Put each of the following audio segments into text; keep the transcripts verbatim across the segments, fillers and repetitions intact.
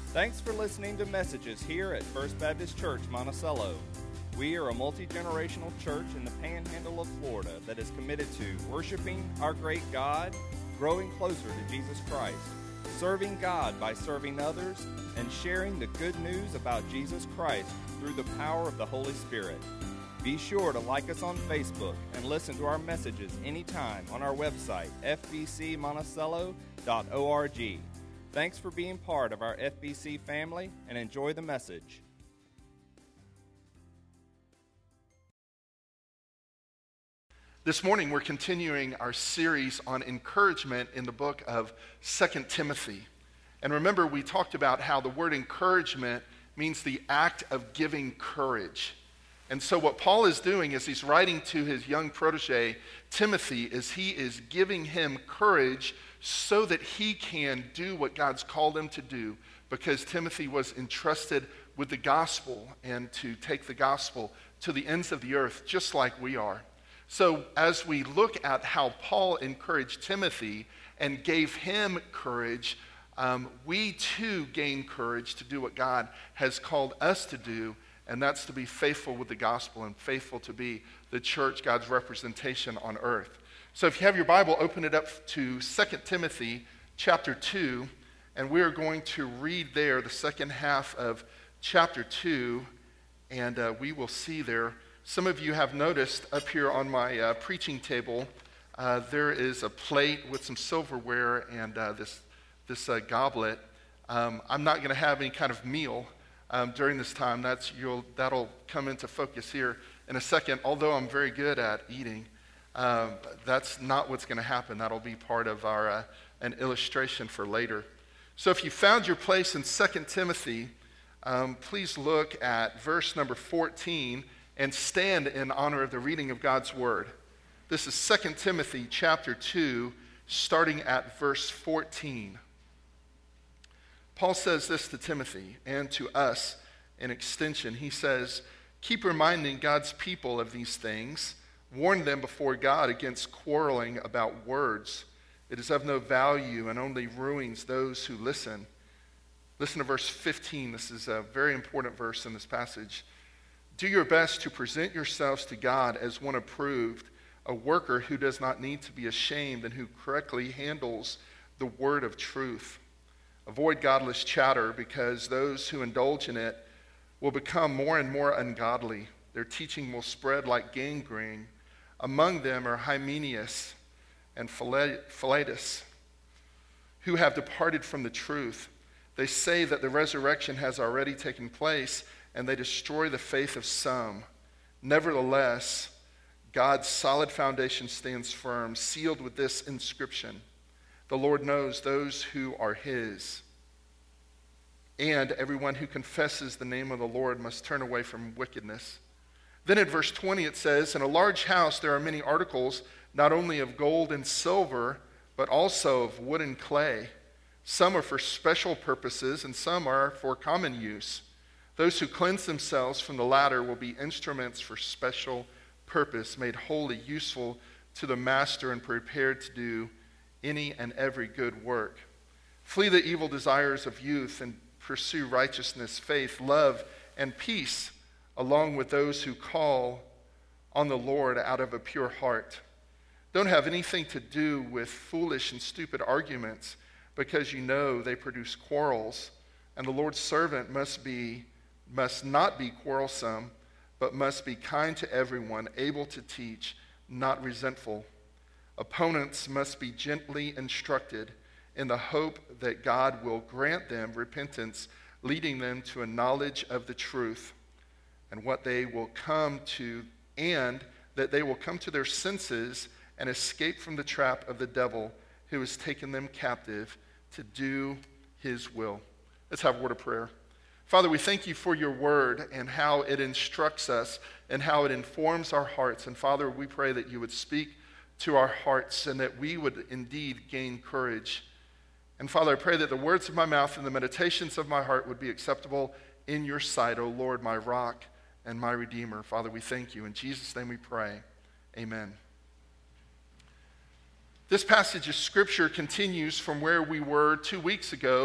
Thanks for listening to messages here at First Baptist Church, Monticello. We are a multi-generational church in the panhandle of Florida that is committed to worshiping our great God, growing closer to Jesus Christ, serving God by serving others, and sharing the good news about Jesus Christ through the power of the Holy Spirit. Be sure to like us on Facebook and listen to our messages anytime on our website, f b c monticello dot org. Thanks for being part of our F B C family, and enjoy the message. This morning we're continuing our series on encouragement in the book of Second Timothy. And remember, we talked about how the word encouragement means the act of giving courage. And so what Paul is doing is he's writing to his young protege, Timothy, is he is giving him courage so that he can do what God's called him to do, because Timothy was entrusted with the gospel and to take the gospel to the ends of the earth, just like we are. So as we look at how Paul encouraged Timothy and gave him courage, um, we too gain courage to do what God has called us to do, and that's to be faithful with the gospel and faithful to be the church, God's representation on earth. So if you have your Bible, open it up to Second Timothy chapter two, and we are going to read there the second half of chapter two, and uh, we will see there. Some of you have noticed up here on my uh, preaching table, uh, there is a plate with some silverware and uh, this, this uh, goblet. Um, I'm not going to have any kind of meal um, during this time. That's you'll, that'll come into focus here in a second, although I'm very good at eating. Um, that's not what's going to happen. That'll be part of our uh, an illustration for later. So if you found your place in Second Timothy, um, please look at verse number fourteen and stand in honor of the reading of God's word. This is Second Timothy chapter two, starting at verse fourteen. Paul says this to Timothy and to us in extension. He says, "Keep reminding God's people of these things. Warn them before God against quarreling about words. It is of no value and only ruins those who listen." Listen to verse fifteen. This is a very important verse in this passage. "Do your best to present yourselves to God as one approved, a worker who does not need to be ashamed and who correctly handles the word of truth. Avoid godless chatter, because those who indulge in it will become more and more ungodly. Their teaching will spread like gangrene. Among them are Hymenaeus and Philetus, who have departed from the truth. They say that the resurrection has already taken place, and they destroy the faith of some. Nevertheless, God's solid foundation stands firm, sealed with this inscription: the Lord knows those who are his. And everyone who confesses the name of the Lord must turn away from wickedness." Then in verse twenty it says, "In a large house there are many articles, not only of gold and silver, but also of wood and clay. Some are for special purposes, and some are for common use. Those who cleanse themselves from the latter will be instruments for special purpose, made holy, useful to the master, and prepared to do any and every good work. Flee the evil desires of youth and pursue righteousness, faith, love, and peace, along with those who call on the Lord out of a pure heart. Don't have anything to do with foolish and stupid arguments, because you know they produce quarrels. And the Lord's servant must be must not be quarrelsome, but must be kind to everyone, able to teach, not resentful. Opponents must be gently instructed in the hope that God will grant them repentance, leading them to a knowledge of the truth, and what they will come to, and that they will come to their senses and escape from the trap of the devil, who has taken them captive to do his will." Let's have a word of prayer. Father, we thank you for your word and how it instructs us and how it informs our hearts. And Father, we pray that you would speak to our hearts and that we would indeed gain courage. And Father, I pray that the words of my mouth and the meditations of my heart would be acceptable in your sight, O Lord, my rock and my redeemer. Father, we thank you. In Jesus' name we pray. Amen. This passage of Scripture continues from where we were two weeks ago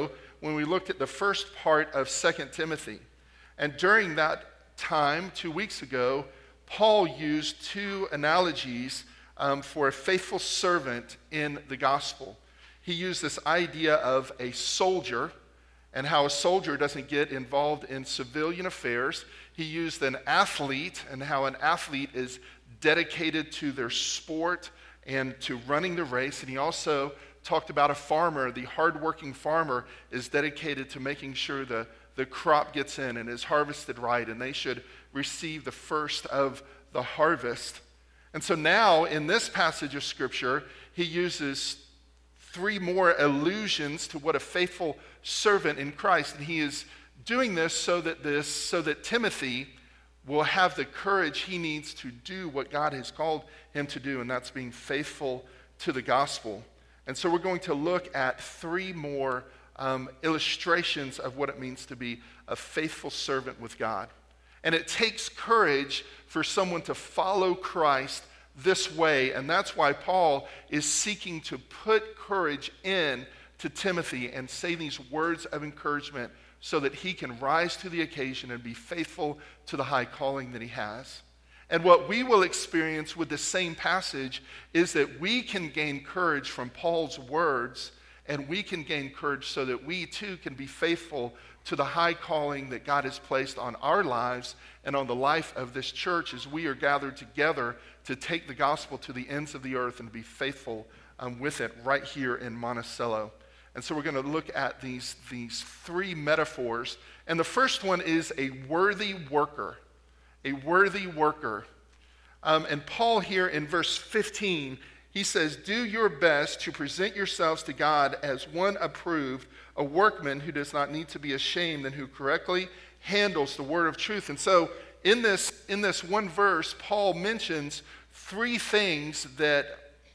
when we looked at the first part of Second Timothy. And during that time, two weeks ago, Paul used two analogies um, for a faithful servant in the gospel. He used this idea of a soldier and how a soldier doesn't get involved in civilian affairs. He used an athlete and how an athlete is dedicated to their sport and to running the race. And he also talked about a farmer. The hardworking farmer is dedicated to making sure the, the crop gets in and is harvested right, and they should receive the first of the harvest. And so now in this passage of Scripture, he uses three more allusions to what a faithful servant in Christ, and he is doing this so that this so that Timothy will have the courage he needs to do what God has called him to do, and that's being faithful to the gospel. And so we're going to look at three more um, illustrations of what it means to be a faithful servant with God. And it takes courage for someone to follow Christ this way, and that's why Paul is seeking to put courage in to Timothy and say these words of encouragement so that he can rise to the occasion and be faithful to the high calling that he has. And what we will experience with the same passage is that we can gain courage from Paul's words, and we can gain courage so that we too can be faithful to the high calling that God has placed on our lives and on the life of this church as we are gathered together to take the gospel to the ends of the earth and be faithful um, with it right here in Monticello. And so we're going to look at these, these three metaphors. And the first one is a worthy worker. A worthy worker. Um, and Paul here in verse fifteen, he says, "Do your best to present yourselves to God as one approved, a workman who does not need to be ashamed and who correctly handles the word of truth." And so in this, in this one verse, Paul mentions three things that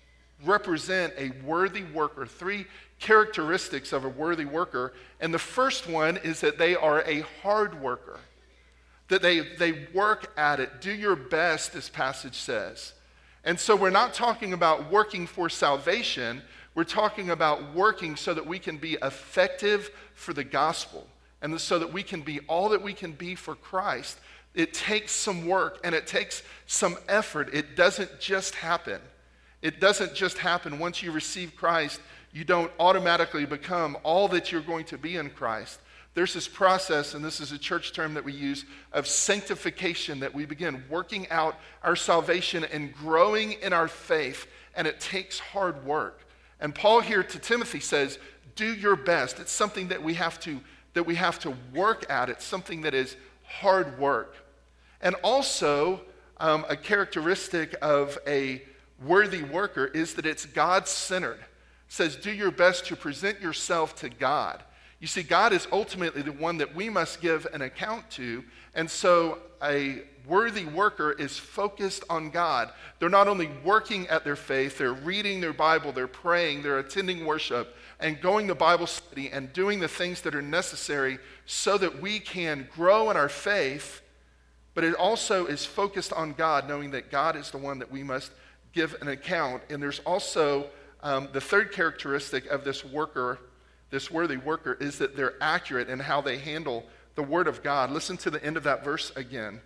represent a worthy worker, three characteristics of a worthy worker. And the first one is that they are a hard worker, that they, they work at it. Do your best, this passage says. And so we're not talking about working for salvation. We're talking about working so that we can be effective for the gospel and so that we can be all that we can be for Christ. It takes some work and it takes some effort. It doesn't just happen. It doesn't just happen. Once you receive Christ, you don't automatically become all that you're going to be in Christ. There's this process, and this is a church term that we use, of sanctification, that we begin working out our salvation and growing in our faith, and it takes hard work. And Paul here to Timothy says, do your best. It's something that we have to, that we have to work at. It's something that is hard work. And also, um, a characteristic of a worthy worker is that it's God-centered. It says, do your best to present yourself to God. You see, God is ultimately the one that we must give an account to, and so a worthy worker is focused on God. They're not only working at their faith, they're reading their Bible, they're praying, they're attending worship, and going to Bible study and doing the things that are necessary so that we can grow in our faith, but it also is focused on God, knowing that God is the one that we must give an account. And there's also um, the third characteristic of this worker, this worthy worker, is that they're accurate in how they handle the word of God. Listen to the end of that verse again.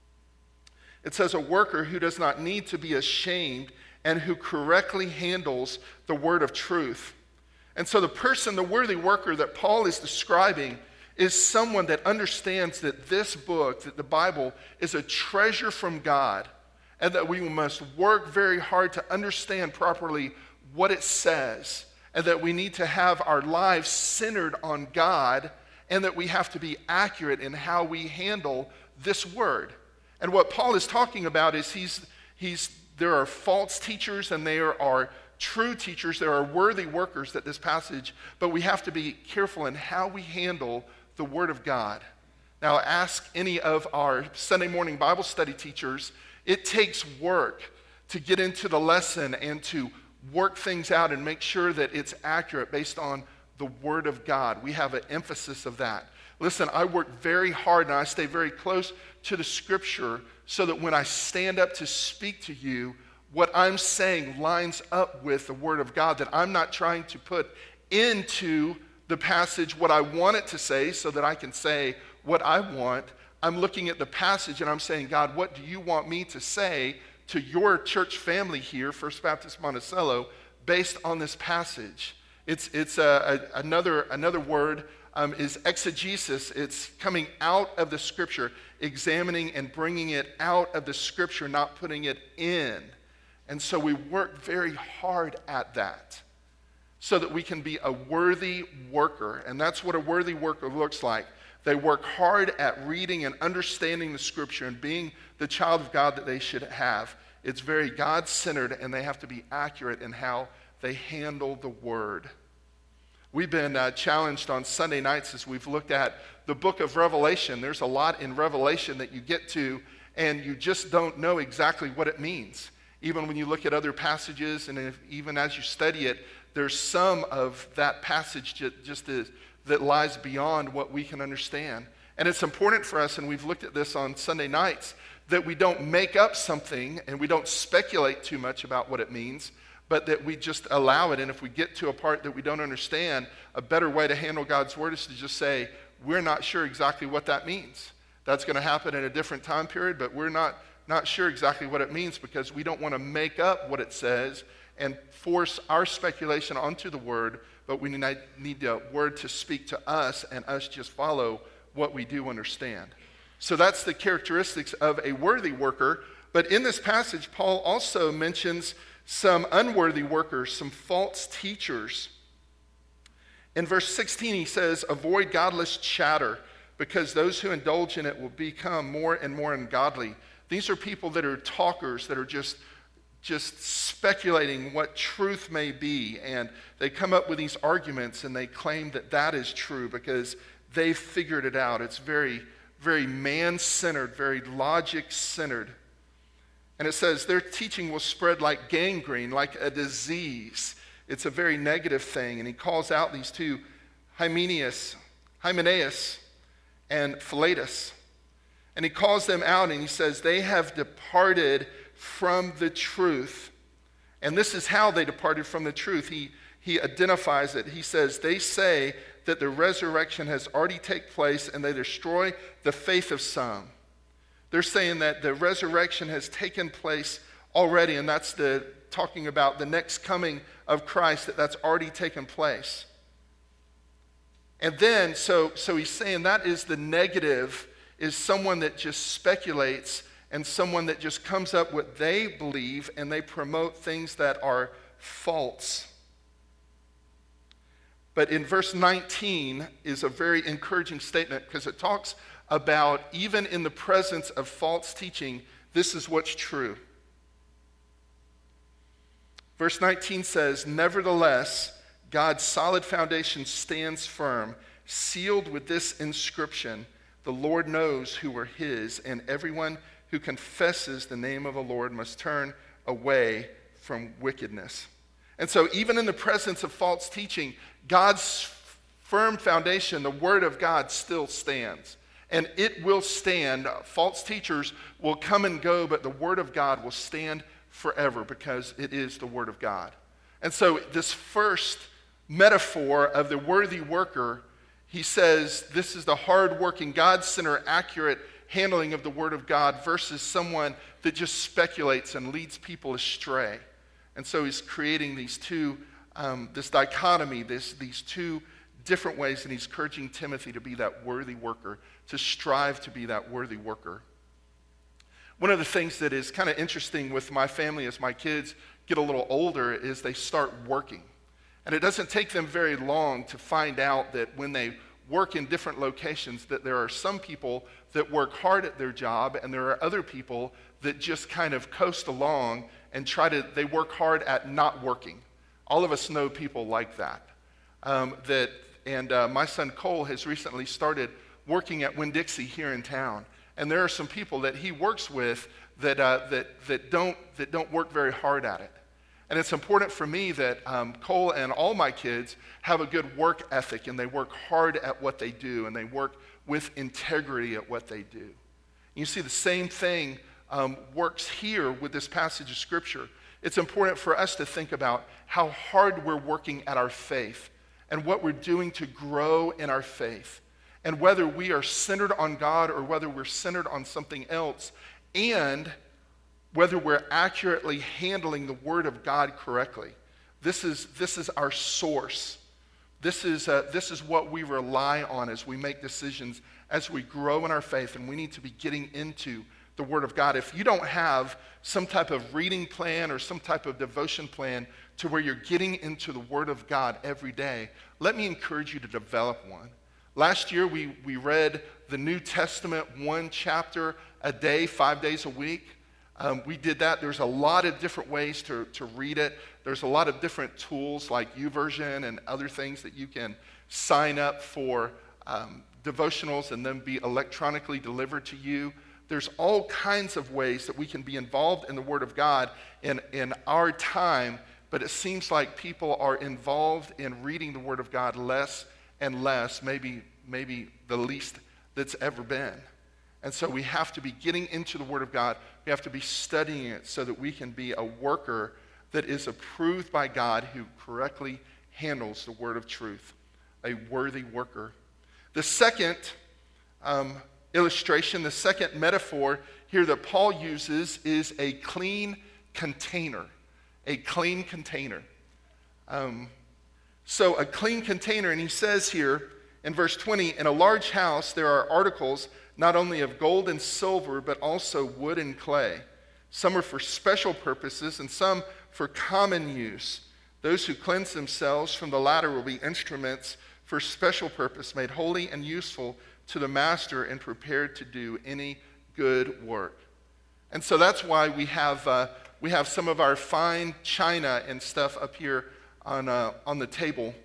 It says, a worker who does not need to be ashamed and who correctly handles the word of truth. And so the person, the worthy worker that Paul is describing, is someone that understands that this book, that the Bible, is a treasure from God, and that we must work very hard to understand properly what it says, and that we need to have our lives centered on God, and that we have to be accurate in how we handle this word. And what Paul is talking about is he's, he's, there are false teachers and there are true teachers. There are worthy workers that this passage, but we have to be careful in how we handle the word of God. Now, ask any of our Sunday morning Bible study teachers. It takes work to get into the lesson and to work things out and make sure that it's accurate based on the Word of God. We have an emphasis of that. Listen, I work very hard and I stay very close to the Scripture so that when I stand up to speak to you, what I'm saying lines up with the Word of God, that I'm not trying to put into the passage what I want it to say so that I can say what I want. I'm looking at the passage and I'm saying, God, what do you want me to say to your church family here, First Baptist Monticello, based on this passage? It's, it's a, a, another, another word um, is exegesis. It's coming out of the Scripture, examining and bringing it out of the Scripture, not putting it in. And so we work very hard at that so that we can be a worthy worker. And that's what a worthy worker looks like. They work hard at reading and understanding the Scripture and being the child of God that they should have. It's very God-centered, and they have to be accurate in how they handle the Word. We've been uh, challenged on Sunday nights as we've looked at the book of Revelation. There's a lot in Revelation that you get to, and you just don't know exactly what it means. Even when you look at other passages, and if, even as you study it, there's some of that passage just, just is, that lies beyond what we can understand. And it's important for us, and we've looked at this on Sunday nights, that we don't make up something and we don't speculate too much about what it means, but that we just allow it. And if we get to a part that we don't understand, a better way to handle God's Word is to just say, we're not sure exactly what that means. That's going to happen in a different time period, but we're not, not sure exactly what it means because we don't want to make up what it says and force our speculation onto the Word, but we need, need the Word to speak to us and us just follow what we do understand. So that's the characteristics of a worthy worker. But in this passage, Paul also mentions some unworthy workers, some false teachers. In verse sixteen, he says, avoid godless chatter, because those who indulge in it will become more and more ungodly. These are people that are talkers, that are just, just speculating what truth may be. And they come up with these arguments and they claim that that is true because they've figured it out. It's very, very man-centered, very logic-centered. And it says their teaching will spread like gangrene, like a disease. It's a very negative thing. And he calls out these two, Hymenaeus, Hymenaeus and Philetus. And he calls them out and he says they have departed from the truth. And this is how they departed from the truth. He, he identifies it. He says they say that the resurrection has already taken place and they destroy the faith of some. They're saying that the resurrection has taken place already, and that's the talking about the next coming of Christ, that that's already taken place. And then, so, so he's saying that is the negative, is someone that just speculates and someone that just comes up with what they believe and they promote things that are false. But in verse nineteen is a very encouraging statement because it talks about even in the presence of false teaching, this is what's true. Verse nineteen says, nevertheless, God's solid foundation stands firm, sealed with this inscription, the Lord knows who are his, and everyone who confesses the name of the Lord must turn away from wickedness. And so even in the presence of false teaching, God's firm foundation, the Word of God, still stands. And it will stand. False teachers will come and go, but the Word of God will stand forever because it is the Word of God. And so this first metaphor of the worthy worker, he says this is the hard-working, God-centered, accurate handling of the Word of God versus someone that just speculates and leads people astray. And so he's creating these two, um, this dichotomy, this, these two different ways, and he's encouraging Timothy to be that worthy worker, to strive to be that worthy worker. One of the things that is kind of interesting with my family as my kids get a little older is they start working. And it doesn't take them very long to find out that when they work in different locations that there are some people that work hard at their job and there are other people that just kind of coast along and try to, they work hard at not working. All of us know people like that. Um, that and uh, my son Cole has recently started working at Winn-Dixie here in town. And there are some people that he works with that, uh, that, that, don't, that don't work very hard at it. And it's important for me that um, Cole and all my kids have a good work ethic and they work hard at what they do and they work with integrity at what they do. And you see the same thing um, works here with this passage of Scripture. It's important for us to think about how hard we're working at our faith and what we're doing to grow in our faith, and whether we are centered on God or whether we're centered on something else, and whether we're accurately handling the Word of God correctly. This is, this is our source. This is, uh, this is what we rely on as we make decisions, as we grow in our faith, and we need to be getting into the Word of God. If you don't have some type of reading plan or some type of devotion plan to where you're getting into the Word of God every day, let me encourage you to develop one. Last year, we, we read the New Testament one chapter a day, five days a week. Um, we did that. There's a lot of different ways to, to read it. There's a lot of different tools like YouVersion and other things that you can sign up for um, devotionals and then be electronically delivered to you. There's all kinds of ways that we can be involved in the Word of God in, in our time, but it seems like people are involved in reading the Word of God less and less, maybe, maybe the least that's ever been. And so we have to be getting into the Word of God. We have to be studying it so that we can be a worker that is approved by God who correctly handles the word of truth, a worthy worker. The second um, illustration, the second metaphor here that Paul uses is a clean container, a clean container. Um, so a clean container, and he says here in verse twenty, in a large house there are articles not only of gold and silver, but also wood and clay. Some are for special purposes and some for common use. Those who cleanse themselves from the latter will be instruments for special purpose, made holy and useful to the master and prepared to do any good work. And so that's why we have uh, we have some of our fine china and stuff up here on uh, on the table.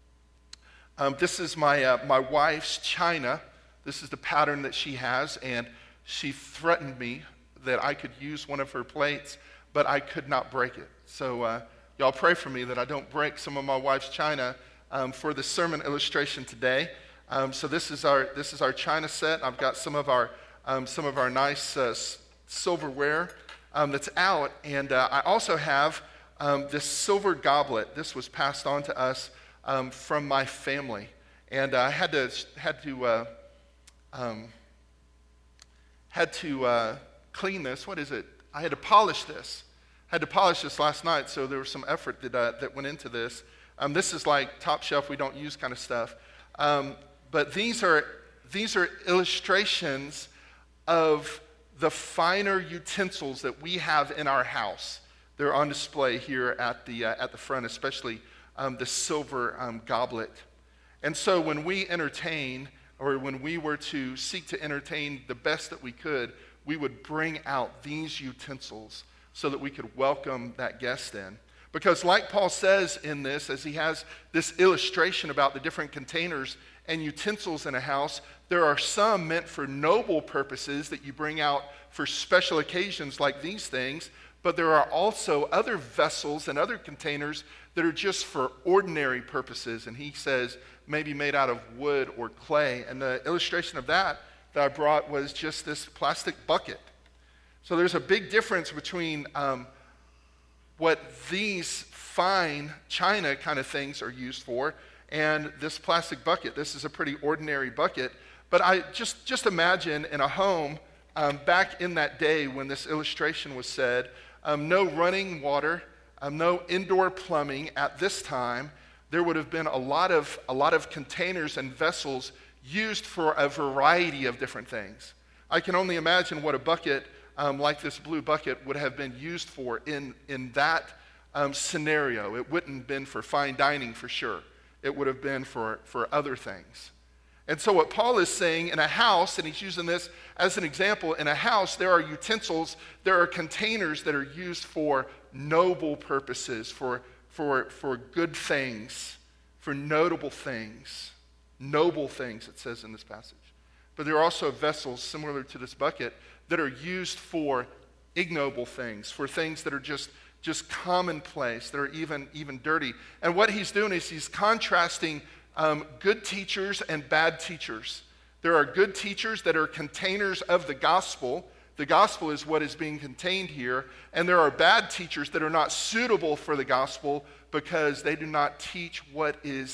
Um, this is my uh, my wife's china. This is the pattern that she has, and she threatened me that I could use one of her plates, but I could not break it. So uh, y'all pray for me that I don't break some of my wife's china um, for the sermon illustration today. Um, so this is our this is our china set. I've got some of our um, some of our nice uh, silverware um, that's out, and uh, I also have um, this silver goblet. This was passed on to us um, from my family, and uh, I had to had to. Uh, Um, had to uh, clean this. What is it? I had to polish this. I had to polish this last night, so there was some effort that uh, that went into this. Um, this is like top shelf, we don't use kind of stuff. Um, but these are these are illustrations of the finer utensils that we have in our house. They're on display here at the uh, at the front, especially um, the silver um, goblet. And so when we entertain, or when we were to seek to entertain the best that we could, we would bring out these utensils so that we could welcome that guest in. Because like Paul says in this, as he has this illustration about the different containers and utensils in a house, there are some meant for noble purposes that you bring out for special occasions like these things, but there are also other vessels and other containers that are just for ordinary purposes. And he says, maybe made out of wood or clay. And the illustration of that that I brought was just this plastic bucket. So there's a big difference between um, what these fine china kind of things are used for and this plastic bucket. This is a pretty ordinary bucket. But I just, just imagine in a home um, back in that day when this illustration was said, um, no running water, um, no indoor plumbing at this time. There would have been a lot of a lot of containers and vessels used for a variety of different things. I can only imagine what a bucket um, like this blue bucket would have been used for in, in that um, scenario. It wouldn't have been for fine dining for sure. It would have been for, for other things. And so what Paul is saying, in a house, and he's using this as an example, in a house there are utensils, there are containers that are used for noble purposes, for For, for good things, for notable things, noble things, it says in this passage. But there are also vessels similar to this bucket that are used for ignoble things, for things that are just, just commonplace, that are even, even dirty. And what he's doing is he's contrasting um, good teachers and bad teachers. There are good teachers that are containers of the gospel. The gospel is what is being contained here. And there are bad teachers that are not suitable for the gospel because they do not teach what is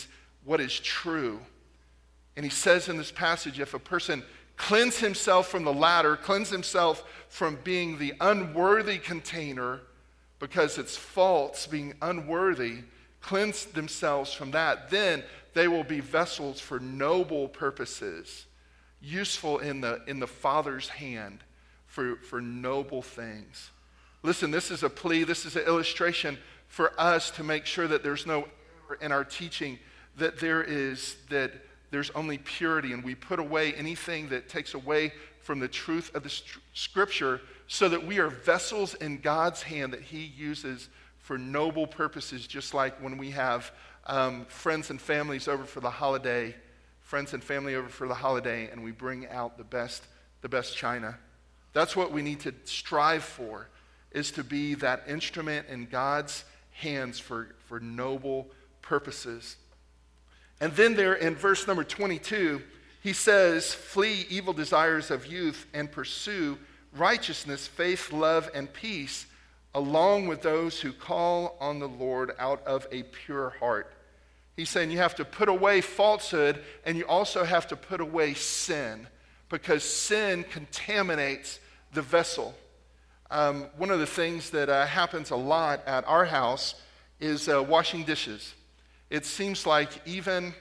what is true. And he says in this passage, if a person cleanse himself from the latter, cleanse himself from being the unworthy container because it's false, being unworthy, cleanse themselves from that, then they will be vessels for noble purposes, useful in the, in the Father's hand for, for noble things. Listen, this is a plea, this is an illustration for us to make sure that there's no error in our teaching, that there is, that there's only purity, and we put away anything that takes away from the truth of the Scripture so that we are vessels in God's hand that he uses for noble purposes, just like when we have um, friends and families over for the holiday, friends and family over for the holiday, and we bring out the best, the best china. That's what we need to strive for, is to be that instrument in God's hands for, for noble purposes. And then there in verse number twenty-two, he says, flee evil desires of youth and pursue righteousness, faith, love, and peace, along with those who call on the Lord out of a pure heart. He's saying you have to put away falsehood, and you also have to put away sin, because sin contaminates the vessel. Um, one of the things that uh, happens a lot at our house is uh, washing dishes. It seems like even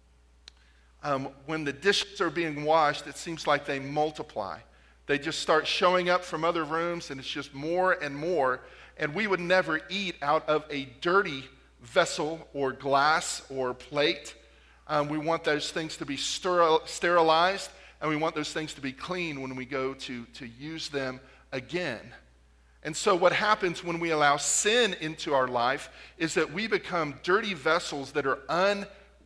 um, when the dishes are being washed, it seems like they multiply. They just start showing up from other rooms, and it's just more and more. And we would never eat out of a dirty vessel or glass or plate. Um, we want those things to be steril- sterilized, and we want those things to be clean when we go to, to use them again. And so what happens when we allow sin into our life is that we become dirty vessels that are un,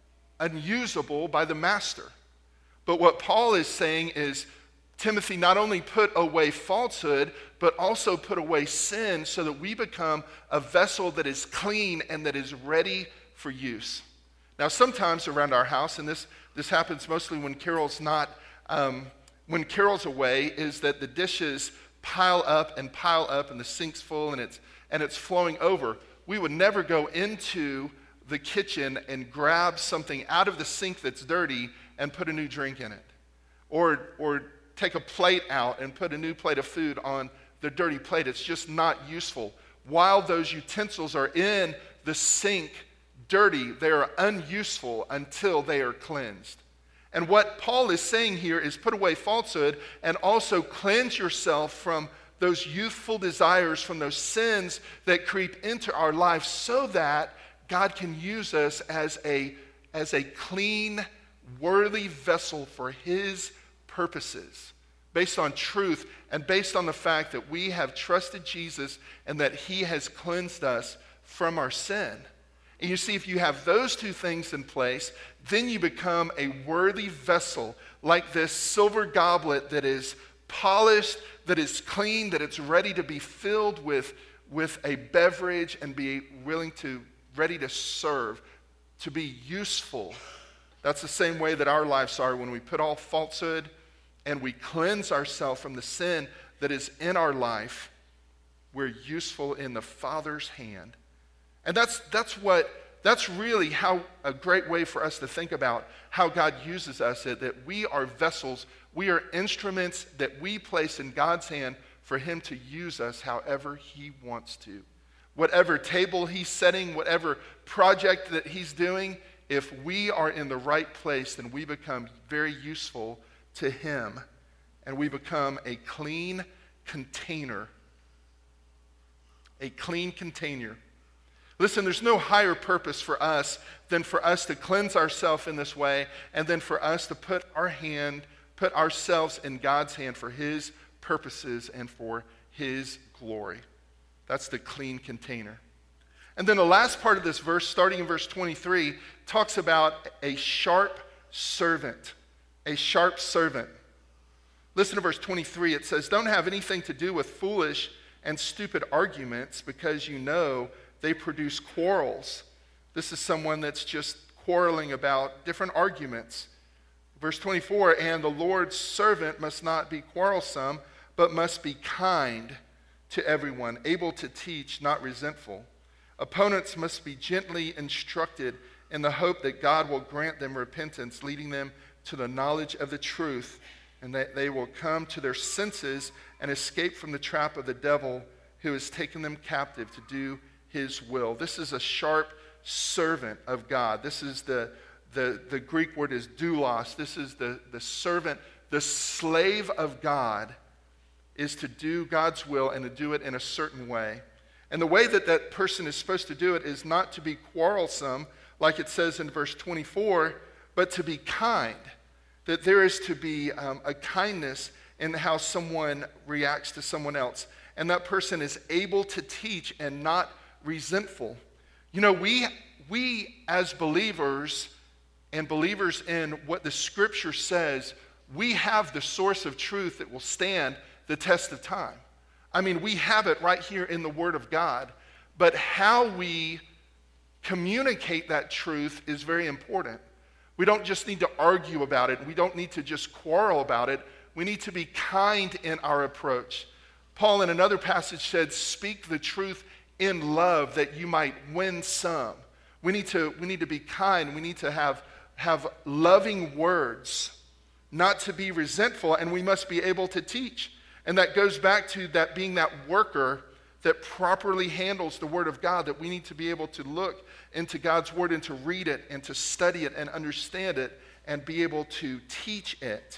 unusable by the master. But what Paul is saying is, Timothy, not only put away falsehood, but also put away sin so that we become a vessel that is clean and that is ready for use. Now, sometimes around our house, and this, this happens mostly when Carol's not, um, when Carol's away, is that the dishes pile up and pile up and the sink's full and it's, and it's flowing over. We would never go into the kitchen and grab something out of the sink that's dirty and put a new drink in it. Or, or take a plate out and put a new plate of food on the dirty plate. It's just not useful. While those utensils are in the sink dirty, they are unuseful until they are cleansed. And what Paul is saying here is put away falsehood and also cleanse yourself from those youthful desires, from those sins that creep into our life, so that God can use us as a, as a clean, worthy vessel for his purposes, based on truth and based on the fact that we have trusted Jesus and that he has cleansed us from our sin. And you see, if you have those two things in place, then you become a worthy vessel, like this silver goblet that is polished, that is clean, that it's ready to be filled with, with a beverage and be willing to, ready to serve, to be useful. That's the same way that our lives are when we put off falsehood and we cleanse ourselves from the sin that is in our life. We're useful in the Father's hand. And that's that's what that's really how a great way for us to think about how God uses us, that we are vessels, we are instruments that we place in God's hand for him to use us however he wants to. Whatever table he's setting, whatever project that he's doing, if we are in the right place, then we become very useful to him, and we become a clean container. A clean container. Listen, there's no higher purpose for us than for us to cleanse ourselves in this way, and then for us to put our hand, put ourselves in God's hand for his purposes and for his glory. That's the clean container. And then the last part of this verse, starting in verse twenty-three, talks about a sharp servant. A sharp servant. Listen to verse twenty-three. It says, "Don't have anything to do with foolish and stupid arguments, because you know they produce quarrels." This is someone that's just quarreling about different arguments. Verse twenty-four, "And the Lord's servant must not be quarrelsome, but must be kind to everyone, able to teach, not resentful. Opponents must be gently instructed in the hope that God will grant them repentance, leading them to the knowledge of the truth, and that they will come to their senses and escape from the trap of the devil who has taken them captive to do his will. This is a sharp servant of God. This is the, the, the Greek word is doulos. This is the, the servant, the slave of God is to do God's will and to do it in a certain way. And the way that that person is supposed to do it is not to be quarrelsome, like it says in verse twenty-four, but to be kind. That there is to be um, a kindness in how someone reacts to someone else. And that person is able to teach and not resentful. You know, we, we as believers and believers in what the Scripture says, we have the source of truth that will stand the test of time. I mean, we have it right here in the Word of God. But how we communicate that truth is very important. We don't just need to argue about it. We don't need to just quarrel about it. We need to be kind in our approach. Paul in another passage said, speak the truth in love that you might win some. We need to, we need to be kind. We need to have, have loving words, not to be resentful, and we must be able to teach. And that goes back to that being that worker that properly handles the Word of God, that we need to be able to look into God's Word and to read it and to study it and understand it and be able to teach it.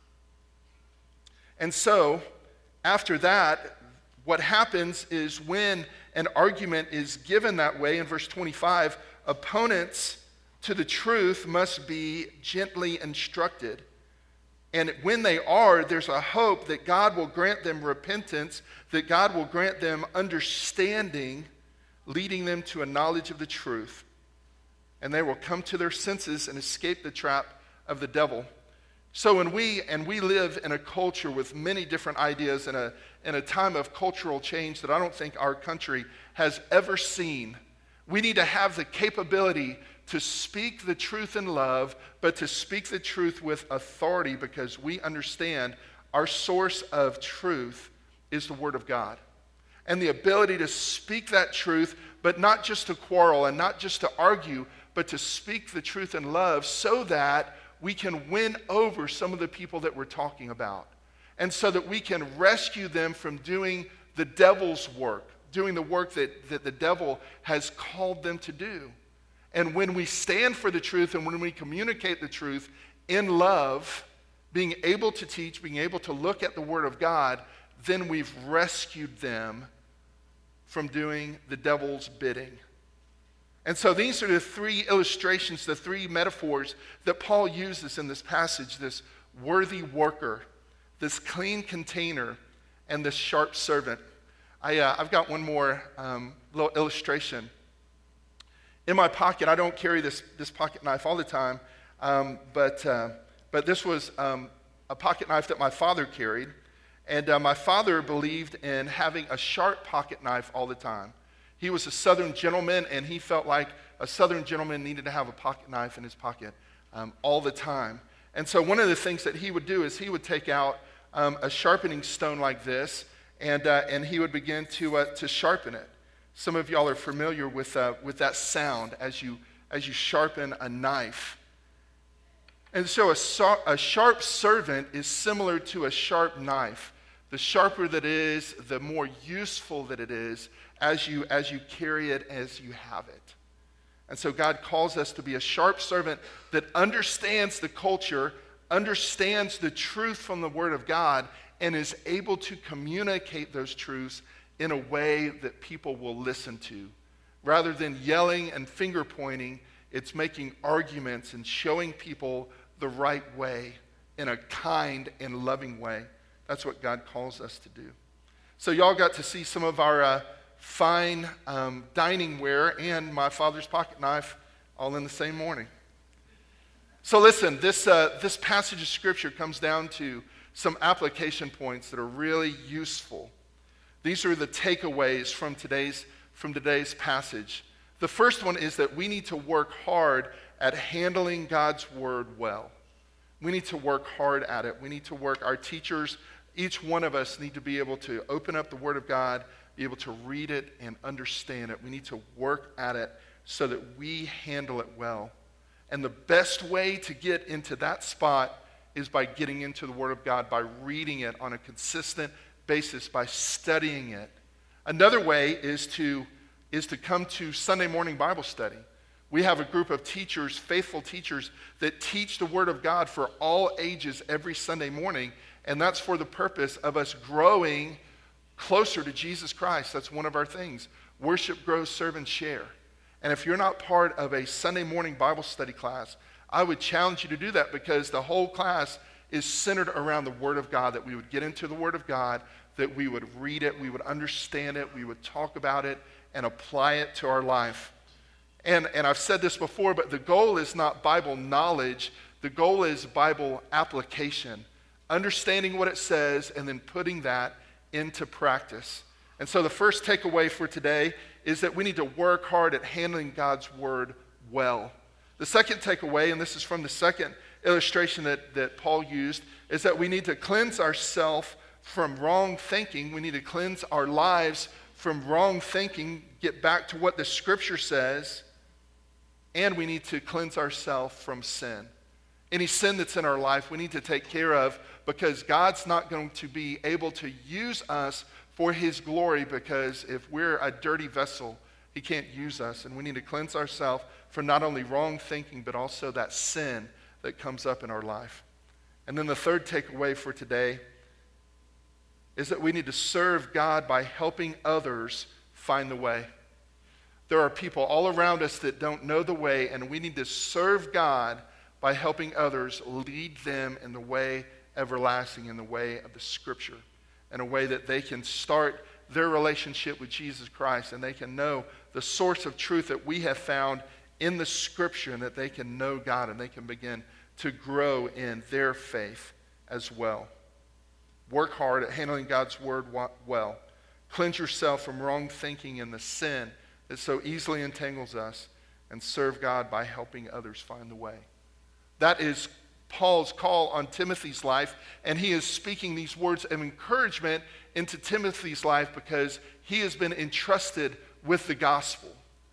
And so, after that, what happens is when an argument is given that way, in verse twenty-five, opponents to the truth must be gently instructed. And when they are, there's a hope that God will grant them repentance, that God will grant them understanding, leading them to a knowledge of the truth. And they will come to their senses and escape the trap of the devil. So when we, and we live in a culture with many different ideas, in a, in a time of cultural change that I don't think our country has ever seen, we need to have the capability to speak the truth in love, but to speak the truth with authority, because we understand our source of truth is the Word of God. And the ability to speak that truth, but not just to quarrel and not just to argue, but to speak the truth in love so that we can win over some of the people that we're talking about. And so that we can rescue them from doing the devil's work, doing the work that, that the devil has called them to do. And when we stand for the truth and when we communicate the truth in love, being able to teach, being able to look at the Word of God, then we've rescued them from doing the devil's bidding. And so these are the three illustrations, the three metaphors that Paul uses in this passage: this worthy worker, this clean container, and this sharp servant. I, uh, I've got one more um, little illustration. In my pocket, I don't carry this, this pocket knife all the time, um, but, uh, but this was um, a pocket knife that my father carried. And uh, my father believed in having a sharp pocket knife all the time. He was a Southern gentleman, and he felt like a Southern gentleman needed to have a pocket knife in his pocket um, all the time. And so one of the things that he would do is he would take out um, a sharpening stone like this, and, uh, and he would begin to, uh, to sharpen it. Some of y'all are familiar with, uh, with that sound as you, as you sharpen a knife. And so a, so, a sharp servant is similar to a sharp knife. The sharper that it is, the more useful that it is as you, as you carry it, as you have it. And so God calls us to be a sharp servant that understands the culture, understands the truth from the Word of God, and is able to communicate those truths in a way that people will listen to. Rather than yelling and finger pointing, it's making arguments and showing people the right way in a kind and loving way. That's what God calls us to do. So y'all got to see some of our uh, fine um, dining ware and my father's pocket knife all in the same morning. So listen, this, uh, this passage of Scripture comes down to some application points that are really useful. These are the takeaways from today's, from today's passage. The first one is that we need to work hard at handling God's Word well. We need to work hard at it. We need to work, our teachers, each one of us need to be able to open up the Word of God, be able to read it and understand it. We need to work at it so that we handle it well. And the best way to get into that spot is by getting into the Word of God, by reading it on a consistent basis, by studying it. Another way is to, is to come to Sunday morning Bible study. We have a group of teachers, faithful teachers, that teach the Word of God for all ages every Sunday morning, and that's for the purpose of us growing closer to Jesus Christ. That's one of our things. Worship, grow, serve, and share. And if you're not part of a Sunday morning Bible study class, I would challenge you to do that, because the whole class is centered around the Word of God, that we would get into the Word of God, that we would read it, we would understand it, we would talk about it, and apply it to our life. And, and I've said this before, but the goal is not Bible knowledge. The goal is Bible application, understanding what it says and then putting that into practice. And so the first takeaway for today is that we need to work hard at handling God's Word well. The second takeaway, and this is from the second illustration that, that Paul used, is that we need to cleanse ourselves from wrong thinking. We need to cleanse our lives from wrong thinking, get back to what the Scripture says, and we need to cleanse ourselves from sin. Any sin that's in our life, we need to take care of, because God's not going to be able to use us for His glory, because if we're a dirty vessel, He can't use us. And we need to cleanse ourselves from not only wrong thinking, but also that sin that comes up in our life. And then the third takeaway for today is that we need to serve God by helping others find the way. There are people all around us that don't know the way, and we need to serve God by helping others lead them in the way everlasting, in the way of the Scripture, in a way that they can start their relationship with Jesus Christ, and they can know the source of truth that we have found in the Scripture, and that they can know God and they can begin to grow in their faith as well. Work hard at handling God's Word well. Cleanse yourself from wrong thinking and the sin that so easily entangles us, and serve God by helping others find the way. That is Paul's call on Timothy's life, and he is speaking these words of encouragement into Timothy's life because he has been entrusted with the gospel.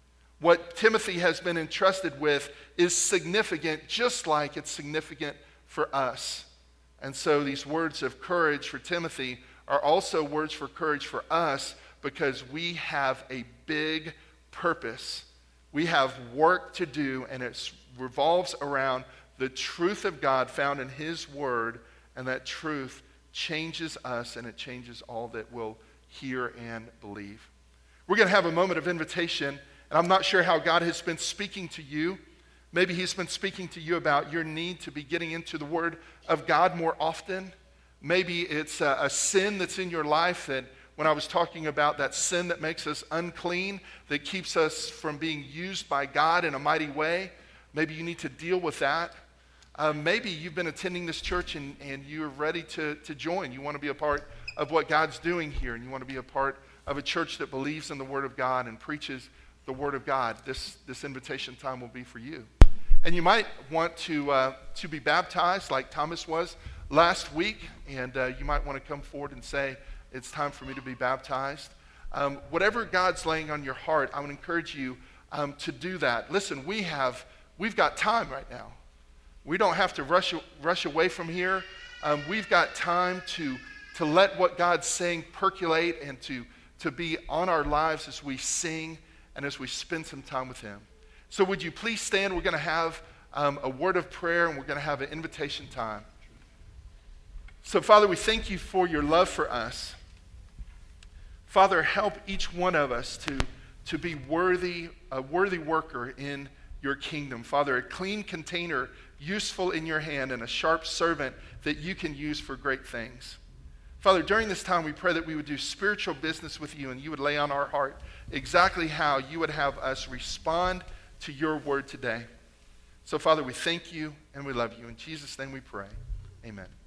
What Timothy has been entrusted with is significant, just like it's significant for us. And so these words of courage for Timothy are also words for courage for us, because we have a big purpose. We have work to do, and it revolves around the truth of God found in His Word, and that truth changes us, and it changes all that will hear and believe. We're going to have a moment of invitation, and I'm not sure how God has been speaking to you. Maybe He's been speaking to you about your need to be getting into the Word of God more often. Maybe it's a, a sin that's in your life that, when I was talking about that sin that makes us unclean, that keeps us from being used by God in a mighty way, maybe you need to deal with that. Um, maybe you've been attending this church and, and you're ready to, to join. You want to be a part of what God's doing here, and you want to be a part of a church that believes in the Word of God and preaches the Word of God. This, this invitation time will be for you. And you might want to, uh, to be baptized like Thomas was last week, and uh, you might want to come forward and say, it's time for me to be baptized. Um, whatever God's laying on your heart, I would encourage you um, to do that. Listen, we have, we've got time right now. We don't have to rush, rush away from here. Um, we've got time to, to let what God's saying percolate, and to, to be on our lives as we sing and as we spend some time with Him. So would you please stand? We're going to have um, a word of prayer, and we're going to have an invitation time. So, Father, we thank You for Your love for us. Father, help each one of us to, to be worthy, a worthy worker in Your kingdom. Father, a clean container, useful in Your hand, and a sharp servant that You can use for great things. Father, during this time, we pray that we would do spiritual business with You, and You would lay on our heart exactly how You would have us respond to Your word today. So, Father, we thank You and we love You. In Jesus' name we pray. Amen.